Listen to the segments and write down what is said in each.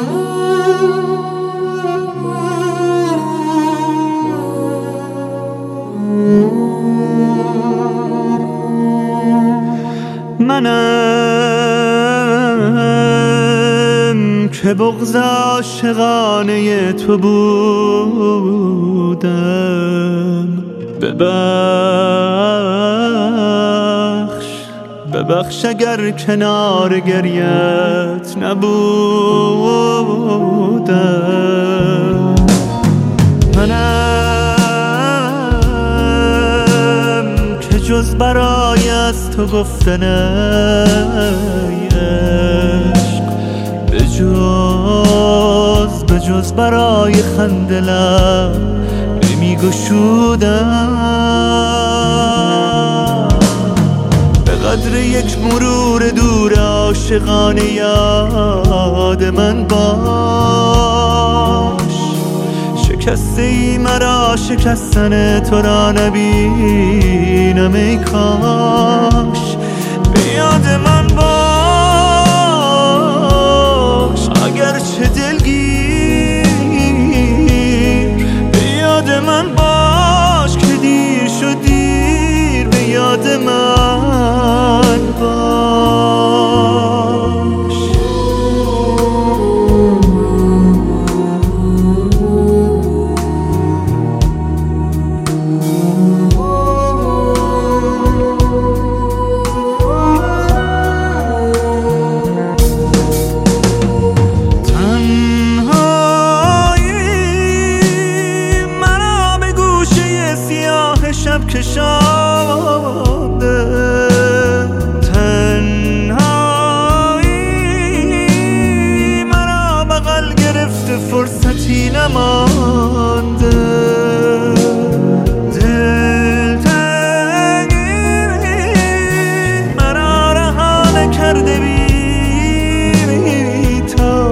منم که بغض عاشقانه تو بودم. ببخش اگر کنار گریت نبودم. منم که جز برای از تو گفتن ای عشق، به جز برای خنده لب نمی گشودم. به قدر یک مرور دور عاشقانه یاد من باش. شکسته ای مرا شکستن تو را نبینم ای کاش. به یاد من باش اگرچه دلگیر، به یاد من باش که دیر شد دیر، به یاد من باش. شب کشانده تنهایی مرا بغل گرفته، فرصتی نمانده. دلتنگی مرا رها نکرده بی تو،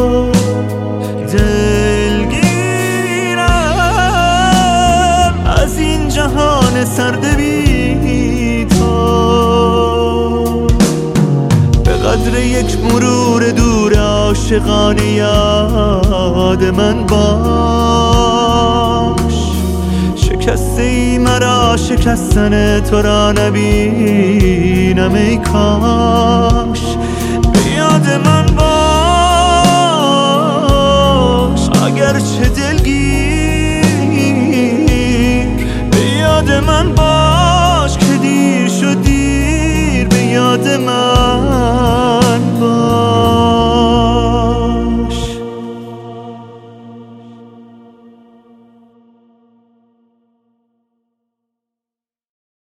دلگیرم از این جهان سرد بی تو. به قدر یک مرور دور عاشقانه یاد من باش. شکسته ای مرا شکستن تو را نبینم ای کاش.